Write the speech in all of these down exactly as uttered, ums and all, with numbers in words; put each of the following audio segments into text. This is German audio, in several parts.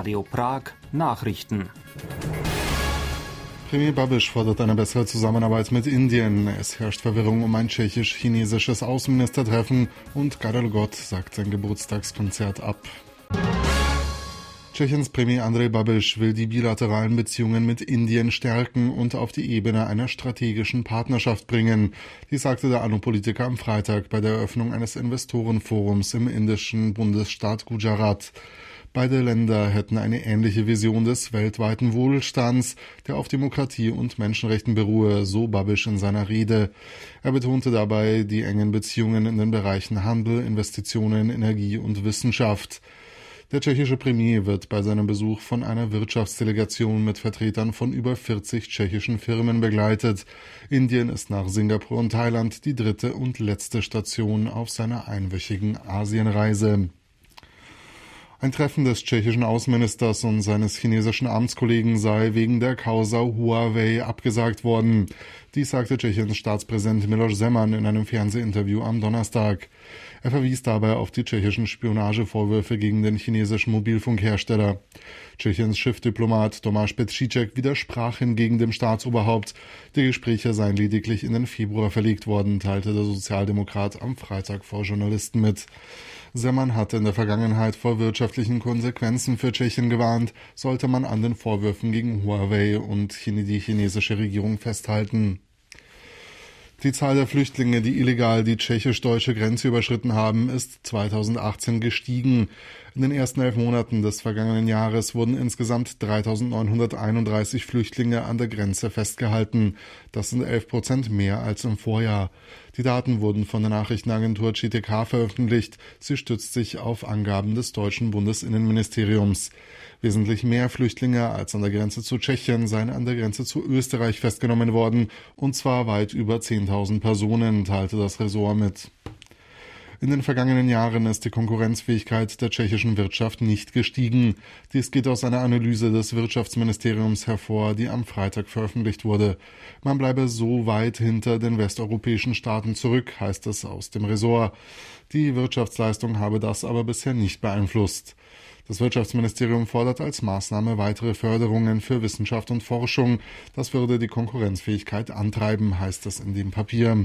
Radio Prag Nachrichten. Premier Babiš fordert eine bessere Zusammenarbeit mit Indien. Es herrscht Verwirrung um ein tschechisch-chinesisches Außenministertreffen und Karel Gott sagt sein Geburtstagskonzert ab. Tschechiens Premier Andrej Babiš will die bilateralen Beziehungen mit Indien stärken und auf die Ebene einer strategischen Partnerschaft bringen. Dies sagte der ANU-Politiker am Freitag bei der Eröffnung eines Investorenforums im indischen Bundesstaat Gujarat. Beide Länder hätten eine ähnliche Vision des weltweiten Wohlstands, der auf Demokratie und Menschenrechten beruhe, so Babiš in seiner Rede. Er betonte dabei die engen Beziehungen in den Bereichen Handel, Investitionen, Energie und Wissenschaft. Der tschechische Premier wird bei seinem Besuch von einer Wirtschaftsdelegation mit Vertretern von über vierzig tschechischen Firmen begleitet. Indien ist nach Singapur und Thailand die dritte und letzte Station auf seiner einwöchigen Asienreise. Ein Treffen des tschechischen Außenministers und seines chinesischen Amtskollegen sei wegen der Causa Huawei abgesagt worden. Dies sagte Tschechiens Staatspräsident Miloš Zeman in einem Fernsehinterview am Donnerstag. Er verwies dabei auf die tschechischen Spionagevorwürfe gegen den chinesischen Mobilfunkhersteller. Tschechiens Chefdiplomat Tomáš Petříček widersprach hingegen dem Staatsoberhaupt. Die Gespräche seien lediglich in den Februar verlegt worden, teilte der Sozialdemokrat am Freitag vor Journalisten mit. Zeman hatte in der Vergangenheit vor wirtschaftlichen Konsequenzen für Tschechien gewarnt, sollte man an den Vorwürfen gegen Huawei und die chinesische Regierung festhalten. Die Zahl der Flüchtlinge, die illegal die tschechisch-deutsche Grenze überschritten haben, ist zweitausendachtzehn gestiegen. In den ersten elf Monaten des vergangenen Jahres wurden insgesamt dreitausendneunhunderteinunddreißig Flüchtlinge an der Grenze festgehalten. Das sind elf Prozent mehr als im Vorjahr. Die Daten wurden von der Nachrichtenagentur C T K veröffentlicht. Sie stützt sich auf Angaben des deutschen Bundesinnenministeriums. Wesentlich mehr Flüchtlinge als an der Grenze zu Tschechien seien an der Grenze zu Österreich festgenommen worden, und zwar weit über zehntausend Personen, teilte das Ressort mit. In den vergangenen Jahren ist die Konkurrenzfähigkeit der tschechischen Wirtschaft nicht gestiegen. Dies geht aus einer Analyse des Wirtschaftsministeriums hervor, die am Freitag veröffentlicht wurde. Man bleibe so weit hinter den westeuropäischen Staaten zurück, heißt es aus dem Ressort. Die Wirtschaftsleistung habe das aber bisher nicht beeinflusst. Das Wirtschaftsministerium fordert als Maßnahme weitere Förderungen für Wissenschaft und Forschung. Das würde die Konkurrenzfähigkeit antreiben, heißt es in dem Papier.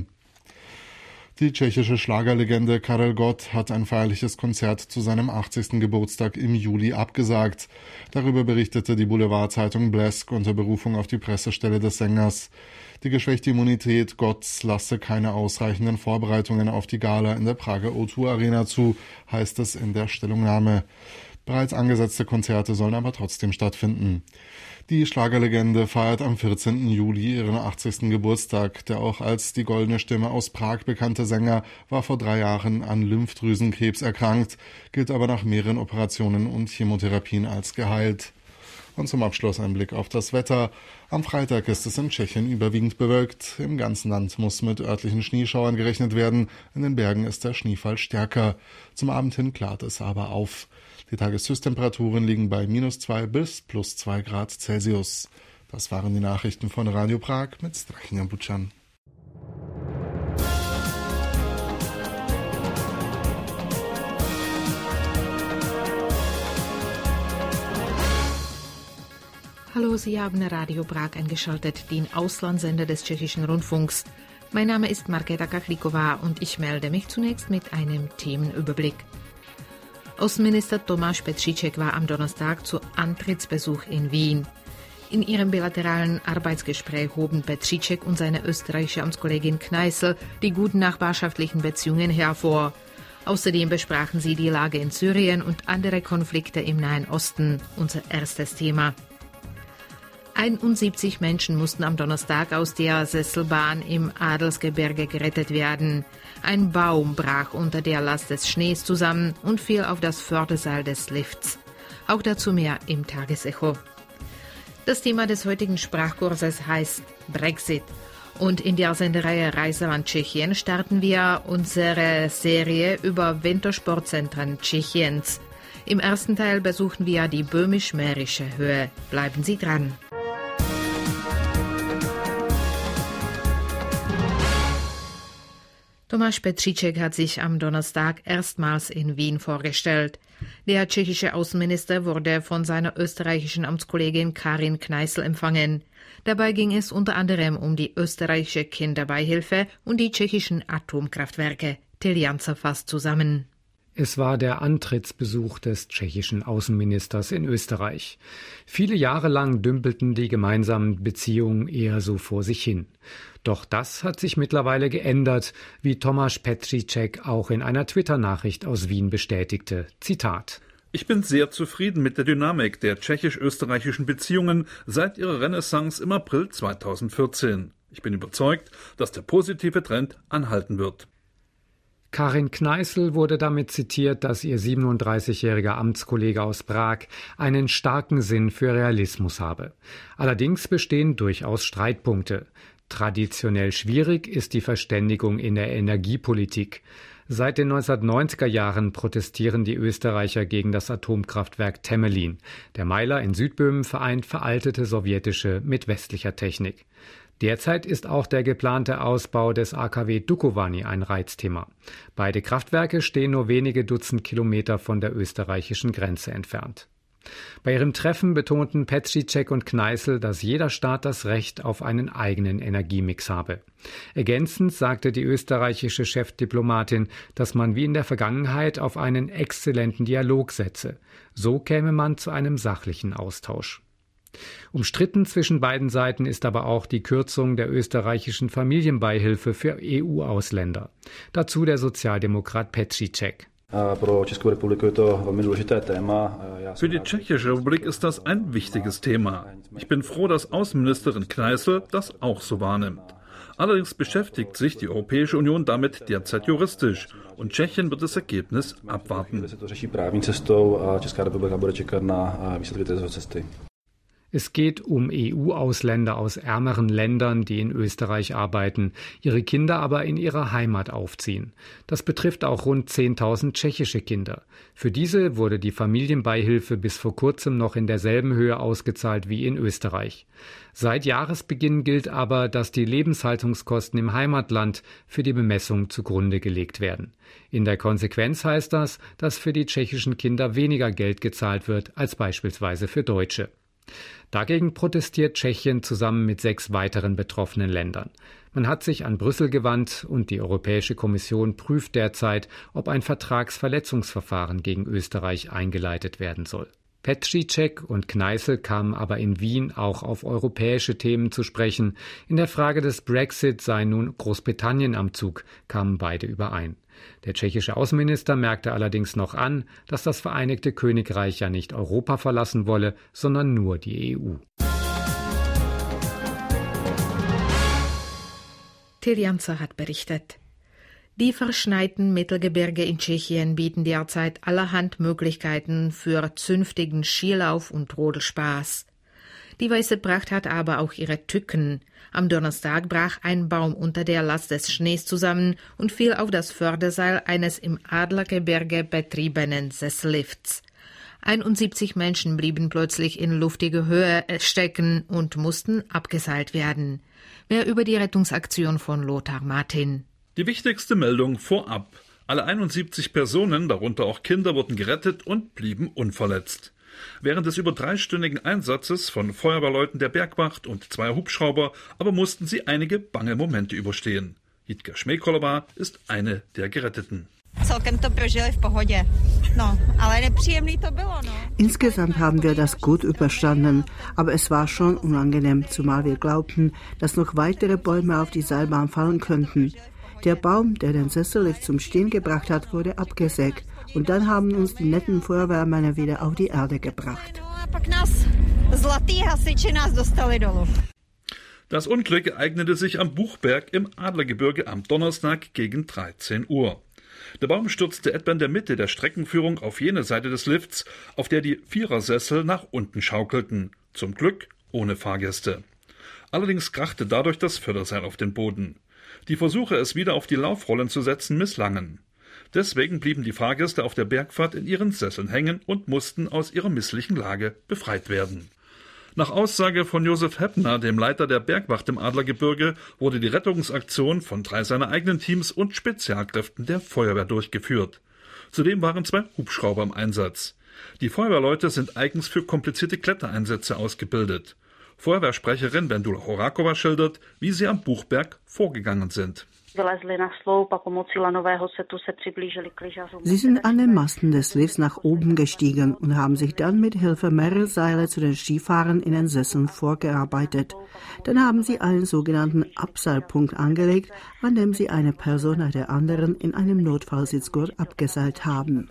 Die tschechische Schlagerlegende Karel Gott hat ein feierliches Konzert zu seinem achtzigsten Geburtstag im Juli abgesagt. Darüber berichtete die Boulevardzeitung Blesk unter Berufung auf die Pressestelle des Sängers. Die geschwächte Immunität Gotts lasse keine ausreichenden Vorbereitungen auf die Gala in der Prager O zwei Arena zu, heißt es in der Stellungnahme. Bereits angesetzte Konzerte sollen aber trotzdem stattfinden. Die Schlagerlegende feiert am vierzehnten Juli ihren achtzigsten Geburtstag. Der auch als die goldene Stimme aus Prag bekannte Sänger war vor drei Jahren an Lymphdrüsenkrebs erkrankt, gilt aber nach mehreren Operationen und Chemotherapien als geheilt. Und zum Abschluss ein Blick auf das Wetter. Am Freitag ist es in Tschechien überwiegend bewölkt. Im ganzen Land muss mit örtlichen Schneeschauern gerechnet werden. In den Bergen ist der Schneefall stärker. Zum Abend hin klart es aber auf. Die Tageshöchsttemperaturen liegen bei minus zwei bis plus zwei Grad Celsius. Das waren die Nachrichten von Radio Prag mit Strachina Bučan. Hallo, Sie haben Radio Prag eingeschaltet, den Auslandssender des tschechischen Rundfunks. Mein Name ist Markéta Kachlíková und ich melde mich zunächst mit einem Themenüberblick. Außenminister Tomáš Petříček war am Donnerstag zu Antrittsbesuch in Wien. In ihrem bilateralen Arbeitsgespräch hoben Petříček und seine österreichische Amtskollegin Kneißl die guten nachbarschaftlichen Beziehungen hervor. Außerdem besprachen sie die Lage in Syrien und andere Konflikte im Nahen Osten, unser erstes Thema. einundsiebzig Menschen mussten am Donnerstag aus der Sesselbahn im Adelsgebirge gerettet werden. Ein Baum brach unter der Last des Schnees zusammen und fiel auf das Förderseil des Lifts. Auch dazu mehr im Tagesecho. Das Thema des heutigen Sprachkurses heißt Brexit. Und in der Sendereihe Reiseland Tschechien starten wir unsere Serie über Wintersportzentren Tschechiens. Im ersten Teil besuchen wir die böhmisch-mährische Höhe. Bleiben Sie dran. Tomáš Petříček hat sich am Donnerstag erstmals in Wien vorgestellt. Der tschechische Außenminister wurde von seiner österreichischen Amtskollegin Karin Kneißl empfangen. Dabei ging es unter anderem um die österreichische Kinderbeihilfe und die tschechischen Atomkraftwerke. Till Janzer fasst zusammen. Es war der Antrittsbesuch des tschechischen Außenministers in Österreich. Viele Jahre lang dümpelten die gemeinsamen Beziehungen eher so vor sich hin. Doch das hat sich mittlerweile geändert, wie Tomáš Petříček auch in einer Twitter-Nachricht aus Wien bestätigte. Zitat: Ich bin sehr zufrieden mit der Dynamik der tschechisch-österreichischen Beziehungen seit ihrer Renaissance im April zweitausendvierzehn. Ich bin überzeugt, dass der positive Trend anhalten wird. Karin Kneißl wurde damit zitiert, dass ihr siebenunddreißigjähriger Amtskollege aus Prag einen starken Sinn für Realismus habe. Allerdings bestehen durchaus Streitpunkte. Traditionell schwierig ist die Verständigung in der Energiepolitik. Seit den neunzehnhundertneunziger Jahren protestieren die Österreicher gegen das Atomkraftwerk Temelin. Der Meiler in Südböhmen vereint veraltete sowjetische mit westlicher Technik. Derzeit ist auch der geplante Ausbau des A K W Dukovany ein Reizthema. Beide Kraftwerke stehen nur wenige Dutzend Kilometer von der österreichischen Grenze entfernt. Bei ihrem Treffen betonten Petříček und Kneißl, dass jeder Staat das Recht auf einen eigenen Energiemix habe. Ergänzend sagte die österreichische Chefdiplomatin, dass man wie in der Vergangenheit auf einen exzellenten Dialog setze. So käme man zu einem sachlichen Austausch. Umstritten zwischen beiden Seiten ist aber auch die Kürzung der österreichischen Familienbeihilfe für E U-Ausländer. Dazu der Sozialdemokrat Petříček. Für die Tschechische Republik ist das ein wichtiges Thema. Ich bin froh, dass Außenministerin Kneißl das auch so wahrnimmt. Allerdings beschäftigt sich die Europäische Union damit derzeit juristisch und Tschechien wird das Ergebnis abwarten. Es geht um E U-Ausländer aus ärmeren Ländern, die in Österreich arbeiten, ihre Kinder aber in ihrer Heimat aufziehen. Das betrifft auch rund zehntausend tschechische Kinder. Für diese wurde die Familienbeihilfe bis vor kurzem noch in derselben Höhe ausgezahlt wie in Österreich. Seit Jahresbeginn gilt aber, dass die Lebenshaltungskosten im Heimatland für die Bemessung zugrunde gelegt werden. In der Konsequenz heißt das, dass für die tschechischen Kinder weniger Geld gezahlt wird als beispielsweise für Deutsche. Dagegen protestiert Tschechien zusammen mit sechs weiteren betroffenen Ländern. Man hat sich an Brüssel gewandt und die Europäische Kommission prüft derzeit, ob ein Vertragsverletzungsverfahren gegen Österreich eingeleitet werden soll. Petříček und Kneißl kamen aber in Wien auch auf europäische Themen zu sprechen. In der Frage des Brexit sei nun Großbritannien am Zug, kamen beide überein. Der tschechische Außenminister merkte allerdings noch an, dass das Vereinigte Königreich ja nicht Europa verlassen wolle, sondern nur die E U. Till Janzer hat berichtet. Die verschneiten Mittelgebirge in Tschechien bieten derzeit allerhand Möglichkeiten für zünftigen Skilauf und Rodelspaß. Die weiße Pracht hat aber auch ihre Tücken. Am Donnerstag brach ein Baum unter der Last des Schnees zusammen und fiel auf das Förderseil eines im Adlergebirge betriebenen Sessellifts. einundsiebzig Menschen blieben plötzlich in luftige Höhe stecken und mussten abgeseilt werden. Mehr über die Rettungsaktion von Lothar Martin. Die wichtigste Meldung vorab. Alle einundsiebzig Personen, darunter auch Kinder, wurden gerettet und blieben unverletzt. Während des über dreistündigen Einsatzes von Feuerwehrleuten der Bergwacht und zwei Hubschrauber aber mussten sie einige bange Momente überstehen. Jitka Šmejkolová ist eine der Geretteten. Insgesamt haben wir das gut überstanden, aber es war schon unangenehm, zumal wir glaubten, dass noch weitere Bäume auf die Seilbahn fallen könnten. Der Baum, der den Sessellift zum Stehen gebracht hat, wurde abgesägt und dann haben uns die netten Feuerwehrmänner wieder auf die Erde gebracht. Das Unglück ereignete sich am Buchberg im Adlergebirge am Donnerstag gegen dreizehn Uhr. Der Baum stürzte etwa in der Mitte der Streckenführung auf jene Seite des Lifts, auf der die Vierersessel nach unten schaukelten. Zum Glück ohne Fahrgäste. Allerdings krachte dadurch das Förderseil auf den Boden. Die Versuche, es wieder auf die Laufrollen zu setzen, misslangen. Deswegen blieben die Fahrgäste auf der Bergfahrt in ihren Sesseln hängen und mussten aus ihrer misslichen Lage befreit werden. Nach Aussage von Josef Heppner, dem Leiter der Bergwacht im Adlergebirge, wurde die Rettungsaktion von drei seiner eigenen Teams und Spezialkräften der Feuerwehr durchgeführt. Zudem waren zwei Hubschrauber im Einsatz. Die Feuerwehrleute sind eigens für komplizierte Klettereinsätze ausgebildet. Feuerwehrsprecherin Vendula Horáková schildert, wie sie am Buchberg vorgegangen sind. Sie sind an den Masten des Lifts nach oben gestiegen und haben sich dann mit Hilfe mehrerer Seile zu den Skifahrern in den Sesseln vorgearbeitet. Dann haben sie einen sogenannten Abseilpunkt angelegt, an dem sie eine Person nach der anderen in einem Notfallsitzgurt abgeseilt haben.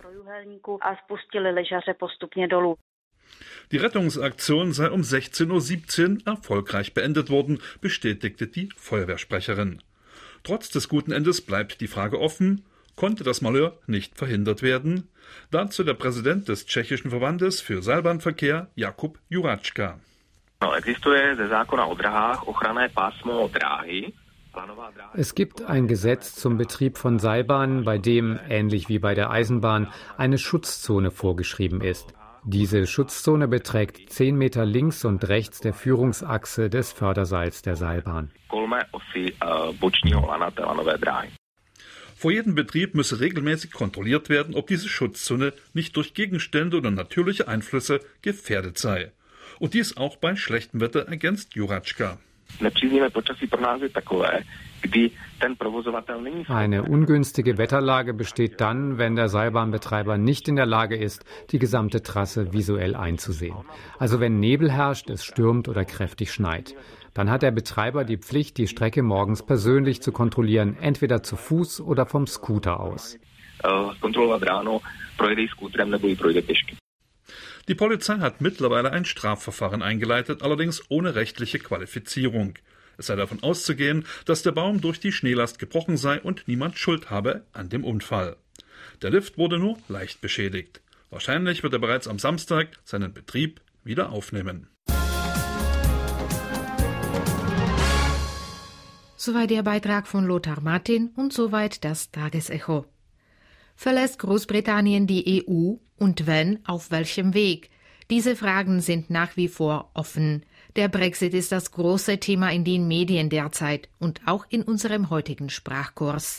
Die Rettungsaktion sei um sechzehn Uhr siebzehn erfolgreich beendet worden, bestätigte die Feuerwehrsprecherin. Trotz des guten Endes bleibt die Frage offen, konnte das Malheur nicht verhindert werden? Dazu der Präsident des tschechischen Verbandes für Seilbahnverkehr, Jakub Juračka. Es gibt ein Gesetz zum Betrieb von Seilbahnen, bei dem, ähnlich wie bei der Eisenbahn, eine Schutzzone vorgeschrieben ist. Diese Schutzzone beträgt zehn Meter links und rechts der Führungsachse des Förderseils der Seilbahn. Vor jedem Betrieb müsse regelmäßig kontrolliert werden, ob diese Schutzzone nicht durch Gegenstände oder natürliche Einflüsse gefährdet sei. Und dies auch bei schlechtem Wetter, ergänzt Juračka. Eine ungünstige Wetterlage besteht dann, wenn der Seilbahnbetreiber nicht in der Lage ist, die gesamte Trasse visuell einzusehen. Also wenn Nebel herrscht, es stürmt oder kräftig schneit. Dann hat der Betreiber die Pflicht, die Strecke morgens persönlich zu kontrollieren, entweder zu Fuß oder vom Scooter aus. Die Polizei hat mittlerweile ein Strafverfahren eingeleitet, allerdings ohne rechtliche Qualifizierung. Es sei davon auszugehen, dass der Baum durch die Schneelast gebrochen sei und niemand Schuld habe an dem Unfall. Der Lift wurde nur leicht beschädigt. Wahrscheinlich wird er bereits am Samstag seinen Betrieb wieder aufnehmen. Soweit der Beitrag von Lothar Martin und soweit das Tagesecho. Verlässt Großbritannien die E U und wenn, auf welchem Weg? Diese Fragen sind nach wie vor offen. Der Brexit ist das große Thema in den Medien derzeit und auch in unserem heutigen Sprachkurs.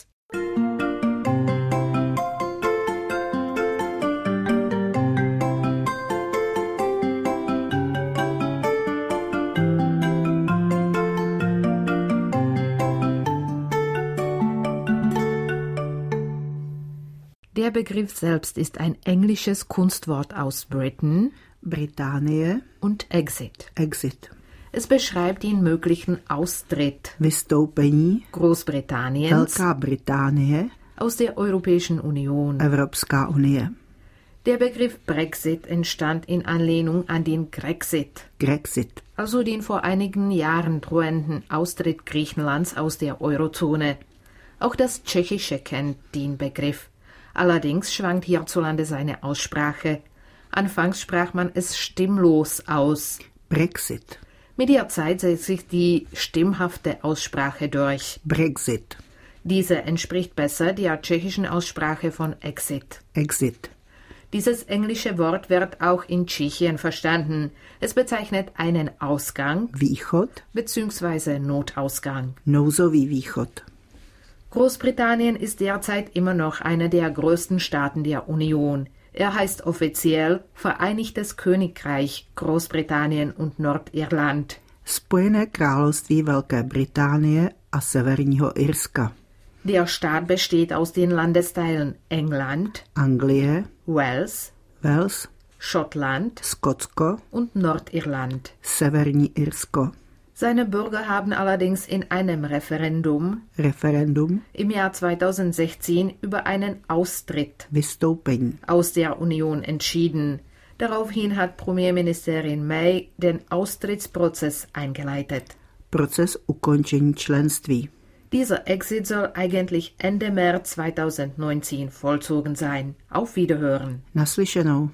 Der Begriff selbst ist ein englisches Kunstwort aus Britain, Britannie und Exit. Exit. Es beschreibt den möglichen Austritt Vystoupení Großbritanniens Velká Británie aus der Europäischen Union. Evropská unie. Der Begriff Brexit entstand in Anlehnung an den Grexit, Grexit, also den vor einigen Jahren drohenden Austritt Griechenlands aus der Eurozone. Auch das Tschechische kennt den Begriff. Allerdings schwankt hierzulande seine Aussprache. Anfangs sprach man es stimmlos aus. Brexit. Mit der Zeit setzt sich die stimmhafte Aussprache durch. Brexit. Diese entspricht besser der tschechischen Aussprache von Exit. Exit. Dieses englische Wort wird auch in Tschechien verstanden. Es bezeichnet einen Ausgang Východ bzw. Notausgang. Nouzový východ. Großbritannien ist derzeit immer noch einer der größten Staaten der Union. Er heißt offiziell Vereinigtes Königreich Großbritannien und Nordirland. Spojené království Velké Británie a Severního Irska. Der Staat besteht aus den Landesteilen England, Anglie, Wales, Wales, Schottland, Skotsko und Nordirland. Severní Irsko. Seine Bürger haben allerdings in einem Referendum Referendum im Jahr zweitausendsechzehn über einen Austritt Vystoupení aus der Union entschieden. Daraufhin hat Premierministerin May den Austrittsprozess eingeleitet. Proces ukončení členství. Dieser Exit soll eigentlich Ende März zweitausendneunzehn vollzogen sein. Auf Wiederhören. Naslyšenou.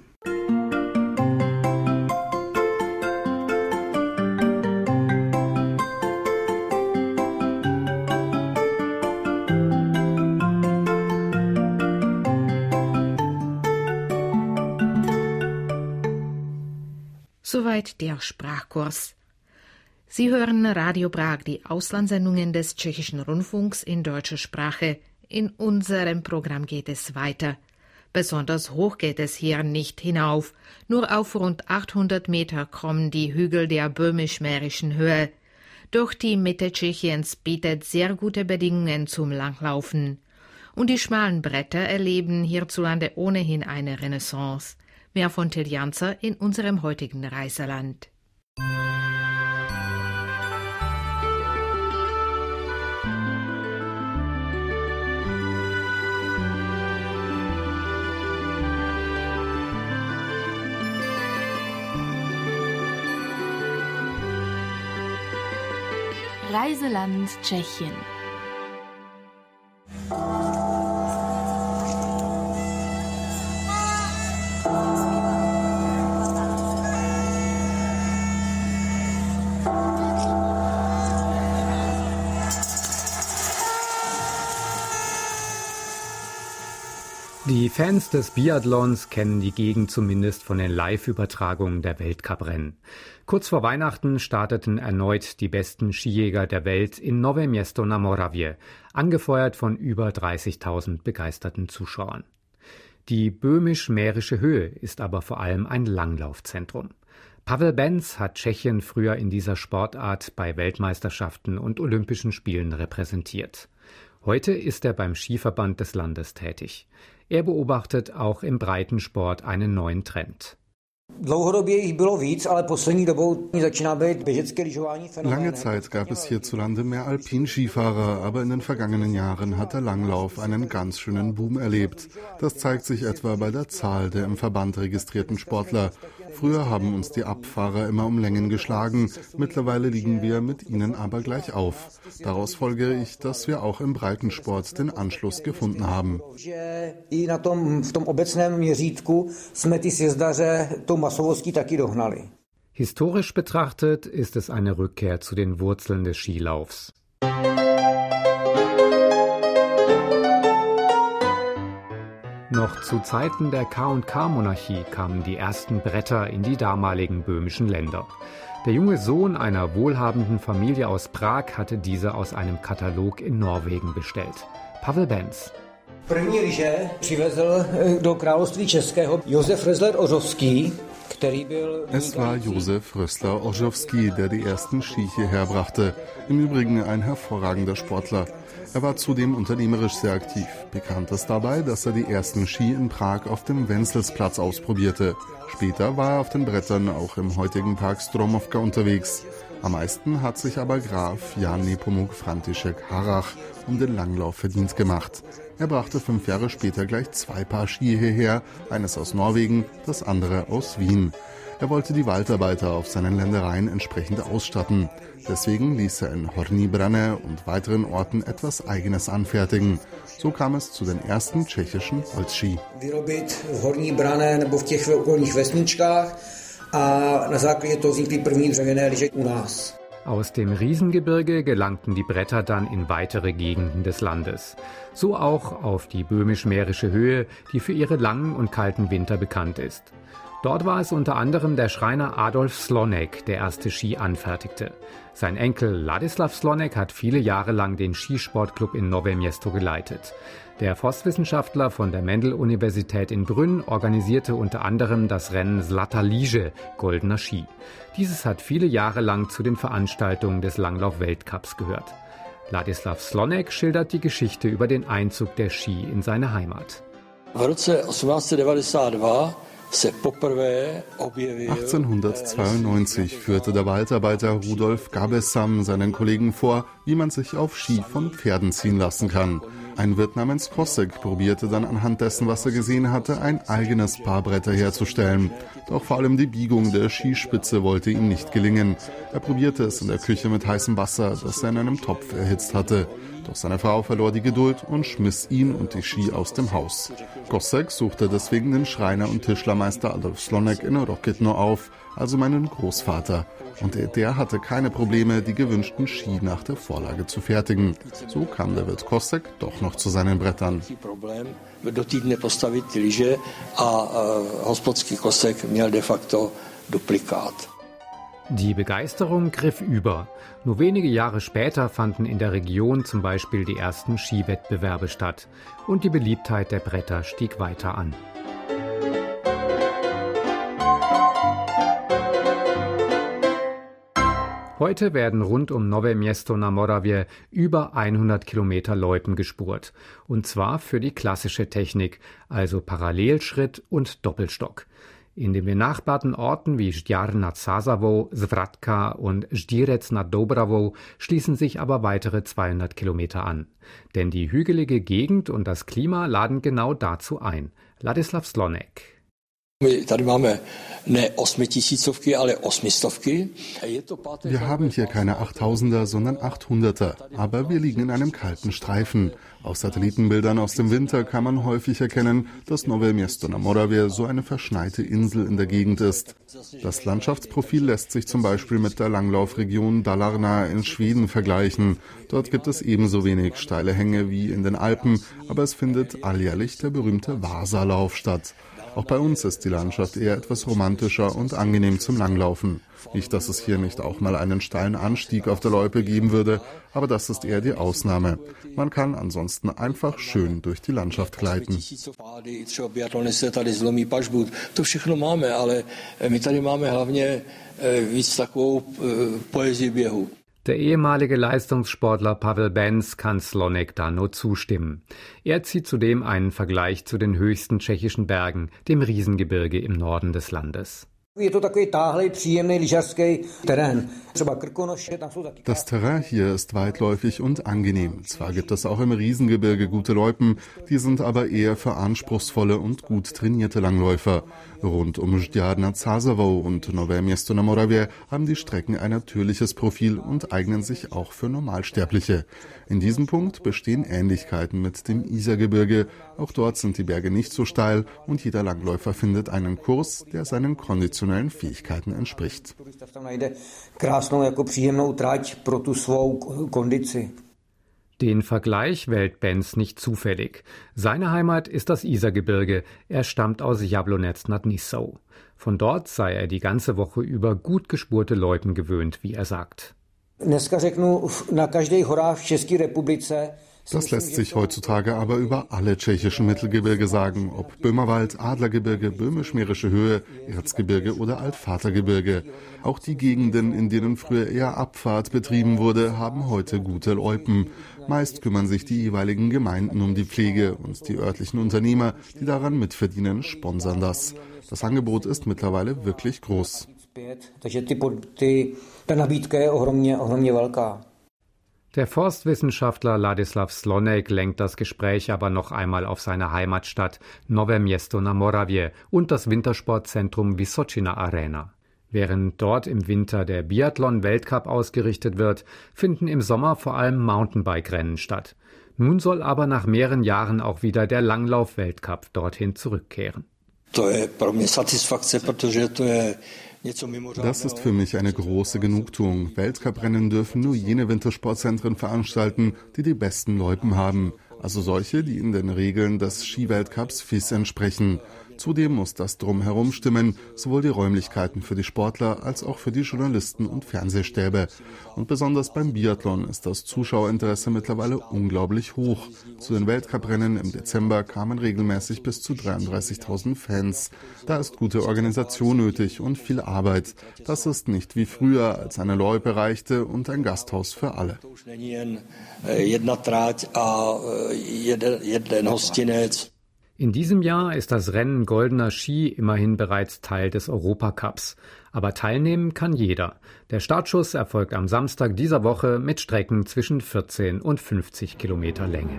Soweit der Sprachkurs. Sie hören Radio Prag, die Auslandssendungen des Tschechischen Rundfunks in deutscher Sprache. In unserem Programm geht es weiter. Besonders hoch geht es hier nicht hinauf. Nur auf rund achthundert Meter kommen die Hügel der böhmisch-mährischen Höhe. Doch die Mitte Tschechiens bietet sehr gute Bedingungen zum Langlaufen. Und die schmalen Bretter erleben hierzulande ohnehin eine Renaissance. Mehr von Till Janzer in unserem heutigen Reiseland. Reiseland Tschechien. Die Fans des Biathlons kennen die Gegend zumindest von den Live-Übertragungen der Weltcuprennen. Kurz vor Weihnachten starteten erneut die besten Skijäger der Welt in Nové Město na Moravě, angefeuert von über dreißigtausend begeisterten Zuschauern. Die böhmisch-mährische Höhe ist aber vor allem ein Langlaufzentrum. Pavel Benz hat Tschechien früher in dieser Sportart bei Weltmeisterschaften und Olympischen Spielen repräsentiert. Heute ist er beim Skiverband des Landes tätig. Er beobachtet auch im Breitensport einen neuen Trend. Lange Zeit gab es hierzulande mehr Alpinskifahrer, aber in den vergangenen Jahren hat der Langlauf einen ganz schönen Boom erlebt. Das zeigt sich etwa bei der Zahl der im Verband registrierten Sportler. Früher haben uns die Abfahrer immer um Längen geschlagen, mittlerweile liegen wir mit ihnen aber gleich auf. Daraus folgere ich, dass wir auch im Breitensport den Anschluss gefunden haben. Historisch betrachtet ist es eine Rückkehr zu den Wurzeln des Skilaufs. Noch zu Zeiten der K und K-Monarchie kamen die ersten Bretter in die damaligen böhmischen Länder. Der junge Sohn einer wohlhabenden Familie aus Prag hatte diese aus einem Katalog in Norwegen bestellt. Pavel Benz. První lyže přivezl do království českého Josef Rössler-Orzowski. Es war Josef Rössler-Orzowski, der die ersten Ski hierher brachte. Im Übrigen ein hervorragender Sportler. Er war zudem unternehmerisch sehr aktiv. Bekannt ist dabei, dass er die ersten Ski in Prag auf dem Wenzelsplatz ausprobierte. Später war er auf den Brettern auch im heutigen Park Stromovka unterwegs. Am meisten hat sich aber Graf Jan Nepomuk František-Harrach um den Langlauf verdient gemacht. Er brachte fünf Jahre später gleich zwei Paar Ski hierher, eines aus Norwegen, das andere aus Wien. Er wollte die Waldarbeiter auf seinen Ländereien entsprechend ausstatten. Deswegen ließ er in Horní Branné und weiteren Orten etwas Eigenes anfertigen. So kam es zu den ersten tschechischen Holzski. Vyrobit v Horní Branné nebo v těch okolních vesničkách a na základě toho vznikly první dřevěné lyže u nás. Aus dem Riesengebirge gelangten die Bretter dann in weitere Gegenden des Landes. So auch auf die böhmisch-mährische Höhe, die für ihre langen und kalten Winter bekannt ist. Dort war es unter anderem der Schreiner Adolf Slonek, der erste Ski anfertigte. Sein Enkel Ladislav Slonek hat viele Jahre lang den Skisportclub in Nové Město geleitet. Der Forstwissenschaftler von der Mendel-Universität in Brünn organisierte unter anderem das Rennen Zlatá lyže, goldener Ski. Dieses hat viele Jahre lang zu den Veranstaltungen des Langlauf-Weltcups gehört. Ladislav Slonek schildert die Geschichte über den Einzug der Ski in seine Heimat. achtzehnhundertzweiundneunzig führte der Waldarbeiter Rudolf Gabesam seinen Kollegen vor, wie man sich auf Ski von Pferden ziehen lassen kann. Ein Wirt namens Kosek probierte dann anhand dessen, was er gesehen hatte, ein eigenes Paar Bretter herzustellen. Doch vor allem die Biegung der Skispitze wollte ihm nicht gelingen. Er probierte es in der Küche mit heißem Wasser, das er in einem Topf erhitzt hatte. Doch seine Frau verlor die Geduld und schmiss ihn und die Ski aus dem Haus. Kosek suchte deswegen den Schreiner und Tischlermeister Adolf Slonek in Rokytno auf, also meinen Großvater. Und der, der hatte keine Probleme, die gewünschten Ski nach der Vorlage zu fertigen. So kam der Wirt Kosek doch noch zu seinen Brettern. Do týdne postavit lyže a hospodský Kosek měl de facto duplikát. Die Begeisterung griff über. Nur wenige Jahre später fanden in der Region zum Beispiel die ersten Skiwettbewerbe statt. Und die Beliebtheit der Bretter stieg weiter an. Heute werden rund um Nové Město na Moravě über hundert Kilometer Loipen gespurt. Und zwar für die klassische Technik, also Parallelschritt und Doppelstock. In den benachbarten Orten wie Žďár nad Sázavou, Svratka und Ždírec nad Doubravou schließen sich aber weitere zweihundert Kilometer an. Denn die hügelige Gegend und das Klima laden genau dazu ein. Ladislav Slonek. Wir haben hier keine achttausender, sondern achthunderter, aber wir liegen in einem kalten Streifen. Auf Satellitenbildern aus dem Winter kann man häufig erkennen, dass Nové Město na Moravě so eine verschneite Insel in der Gegend ist. Das Landschaftsprofil lässt sich zum Beispiel mit der Langlaufregion Dalarna in Schweden vergleichen. Dort gibt es ebenso wenig steile Hänge wie in den Alpen, aber es findet alljährlich der berühmte Vasalauf statt. Auch bei uns ist die Landschaft eher etwas romantischer und angenehm zum Langlaufen. Nicht, dass es hier nicht auch mal einen steilen Anstieg auf der Loipe geben würde, aber das ist eher die Ausnahme. Man kann ansonsten einfach schön durch die Landschaft gleiten. Der ehemalige Leistungssportler Pavel Benz kann Slonek da nur zustimmen. Er zieht zudem einen Vergleich zu den höchsten tschechischen Bergen, dem Riesengebirge im Norden des Landes. Das Terrain hier ist weitläufig und angenehm. Zwar gibt es auch im Riesengebirge gute Loipen, die sind aber eher für anspruchsvolle und gut trainierte Langläufer. Rund um Žďár nad Sázavou und Nové Město na Moravě haben die Strecken ein natürliches Profil und eignen sich auch für Normalsterbliche. In diesem Punkt bestehen Ähnlichkeiten mit dem Isargebirge. Auch dort sind die Berge nicht so steil und jeder Langläufer findet einen Kurs, der seinen konditionellen Fähigkeiten entspricht. Den Vergleich wählt Benz nicht zufällig. Seine Heimat ist das Isargebirge. Er stammt aus Jablonec nad Nisou. Von dort sei er die ganze Woche über gut gespurte Loipen gewöhnt, wie er sagt. Das lässt sich heutzutage aber über alle tschechischen Mittelgebirge sagen, ob Böhmerwald, Adlergebirge, Böhmisch-Mährische Höhe, Erzgebirge oder Altvatergebirge. Auch die Gegenden, in denen früher eher Abfahrt betrieben wurde, haben heute gute Loipen. Meist kümmern sich die jeweiligen Gemeinden um die Pflege und die örtlichen Unternehmer, die daran mitverdienen, sponsern das. Das Angebot ist mittlerweile wirklich groß. Der Forstwissenschaftler Ladislav Slonek lenkt das Gespräch aber noch einmal auf seine Heimatstadt Nové Město na Moravě und das Wintersportzentrum Vysočina Arena. Während dort im Winter der Biathlon-Weltcup ausgerichtet wird, finden im Sommer vor allem Mountainbike-Rennen statt. Nun soll aber nach mehreren Jahren auch wieder der Langlauf-Weltcup dorthin zurückkehren. Das ist für mich eine große Genugtuung. Weltcuprennen dürfen nur jene Wintersportzentren veranstalten, die die besten Loipen haben. Also solche, die in den Regeln des Skiweltcups F I S entsprechen. Zudem muss das Drumherum stimmen, sowohl die Räumlichkeiten für die Sportler als auch für die Journalisten und Fernsehstäbe. Und besonders beim Biathlon ist das Zuschauerinteresse mittlerweile unglaublich hoch. Zu den Weltcuprennen im Dezember kamen regelmäßig bis zu dreiunddreißigtausend Fans. Da ist gute Organisation nötig und viel Arbeit. Das ist nicht wie früher, als eine Loipe reichte und ein Gasthaus für alle. In diesem Jahr ist das Rennen Goldener Ski immerhin bereits Teil des Europacups. Aber teilnehmen kann jeder. Der Startschuss erfolgt am Samstag dieser Woche mit Strecken zwischen vierzehn und fünfzig Kilometer Länge.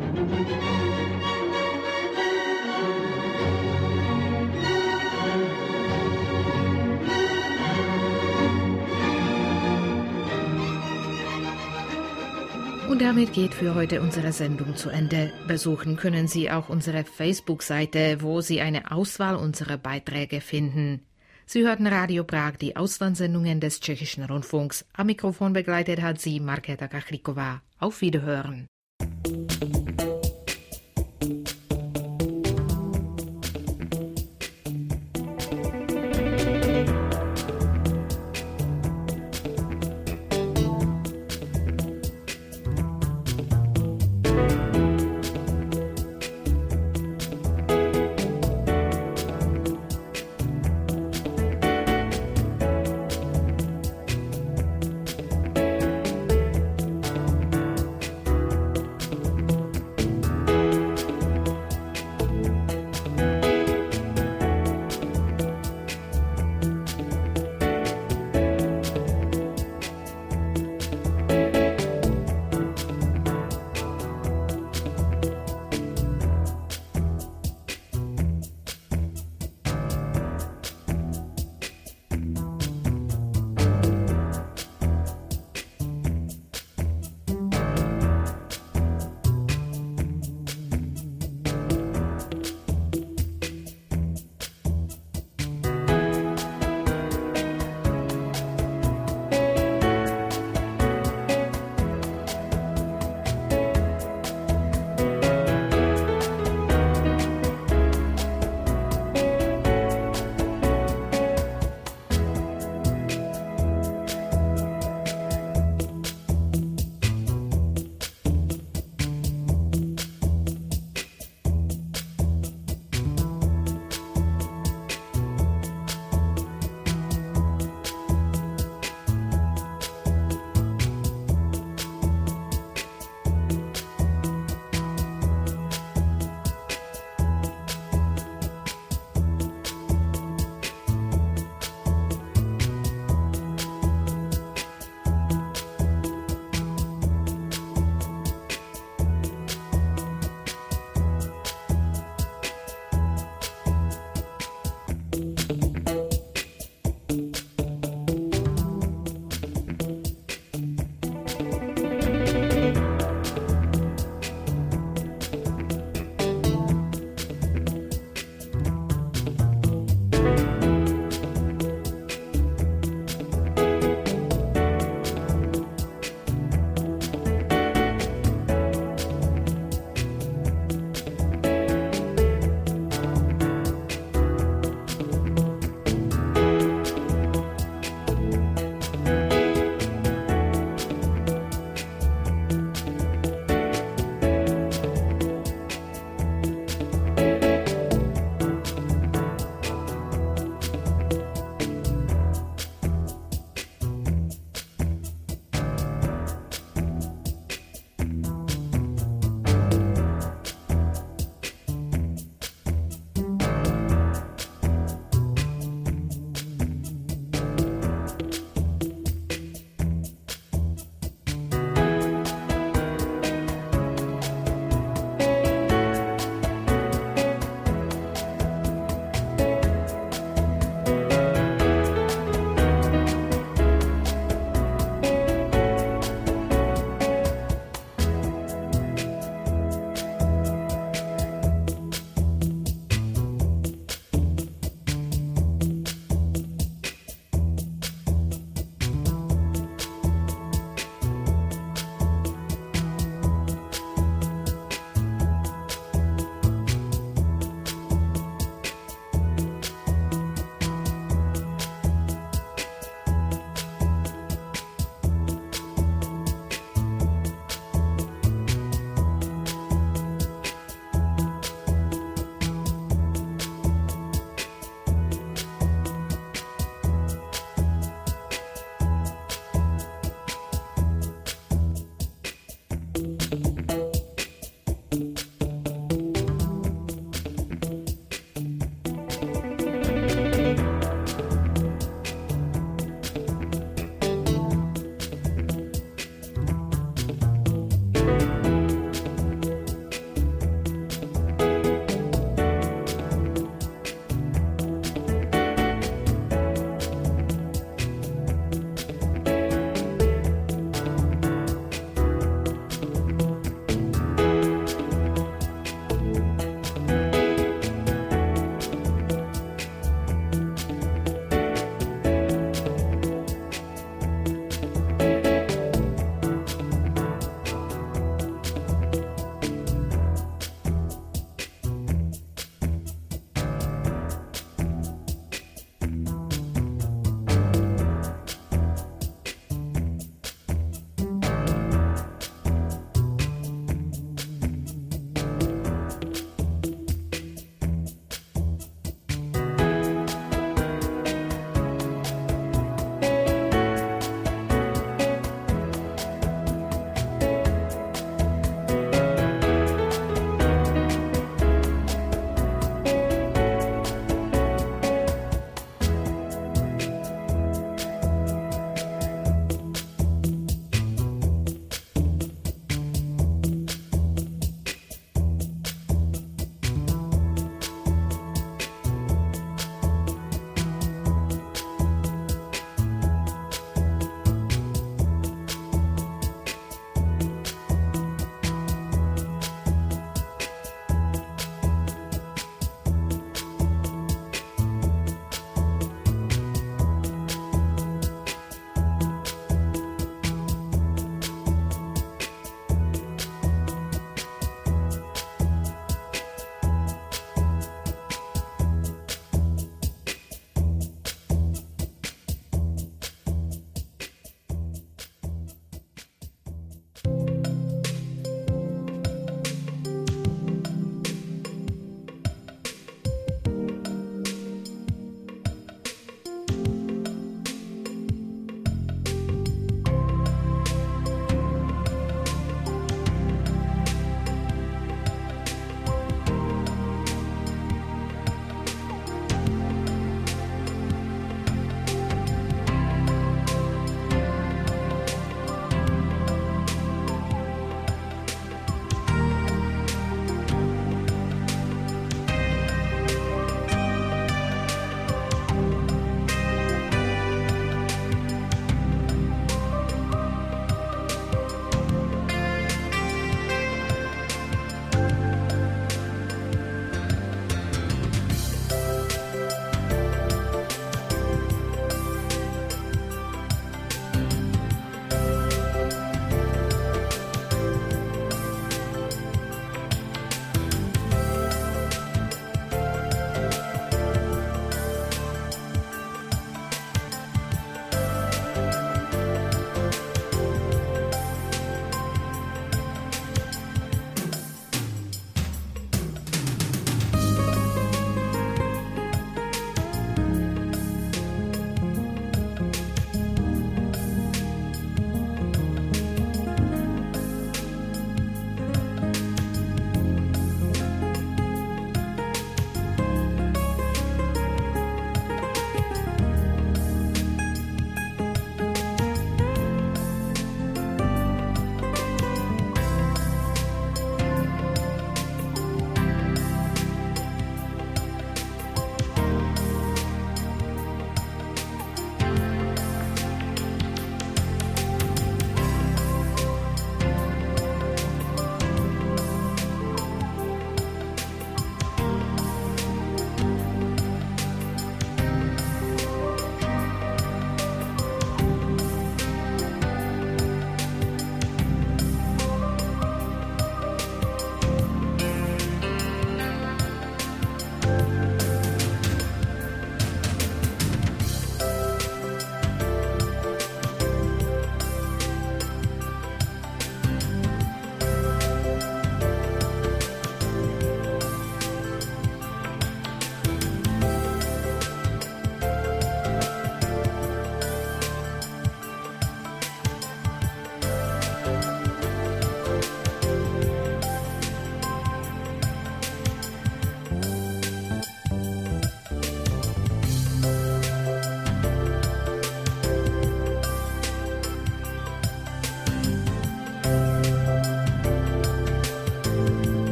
Und damit geht für heute unsere Sendung zu Ende. Besuchen können Sie auch unsere Facebook-Seite, wo Sie eine Auswahl unserer Beiträge finden. Sie hörten Radio Prag, die Auslandssendungen des Tschechischen Rundfunks. Am Mikrofon begleitet hat Sie Markéta Kachliková. Auf Wiederhören.